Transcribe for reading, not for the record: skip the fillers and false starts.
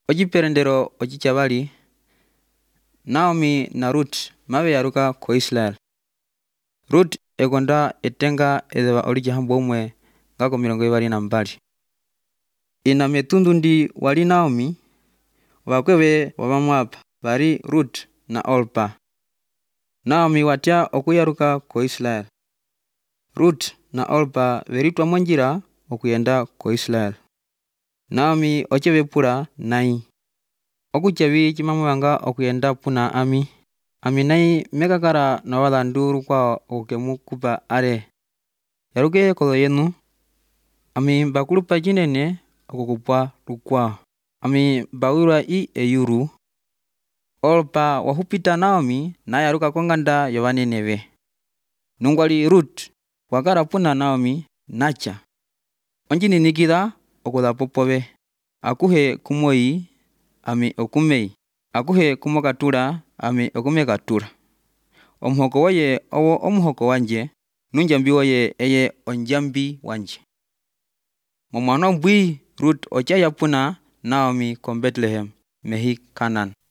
Ojiperendero ojichabali, Naomi na Ruth mawe yaruka ko Israel. Ruth ekonda etenga edeba olija hambo umwe ngako 22. Ina metundu ndi wali Naomi wakwewe wabamwapa bari Ruth na Orpa. Naomi watya okuyaruka ko Israel. Ruth na Orpa veritwa monjira okuyenda ko Israel. Naomi ochebepura nai. Okuchabi chimamwanga okuyenda puna ami nai mekakara na wala nduru kwa okemu kupa are. Yaruke kolo yenu. Ami bakulupa jinene okukupwa lukwa. Ami bawirwa eyuru. Orpa wahupita Naomi na yaruka konganda yovaneneve. Nungwali Ruth wakara puna Naomi nacha. Onjini nikida okula popowe. Akuhe kumoi ami okumei. Akuhe kumokatura ami okumekatura. Omuhoko waye owo omuhoko wanje. Nunjambi waye eye onjambi wanje. Momwana mbui Ruth ochaya puna Naomi ko Bethlehem mehi Canaan.